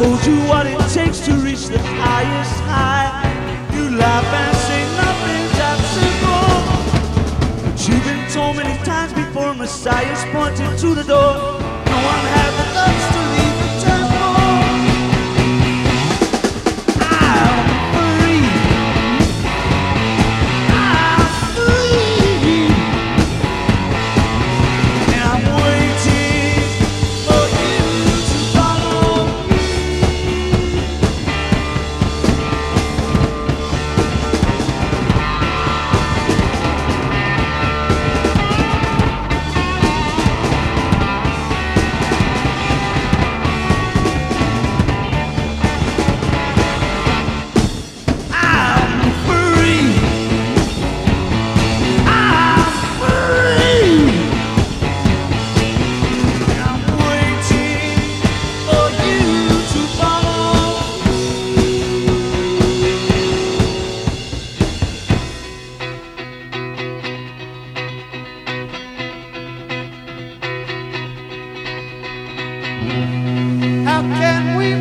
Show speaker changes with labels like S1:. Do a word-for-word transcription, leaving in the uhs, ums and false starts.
S1: told you what it takes to reach the highest high. You laugh and say nothing's that simple, but you've been told many times before, Messiah's pointing to the door. No one had the guts to leave the temple. I'm free. I'm free. And I'm waiting for you to follow me. How can we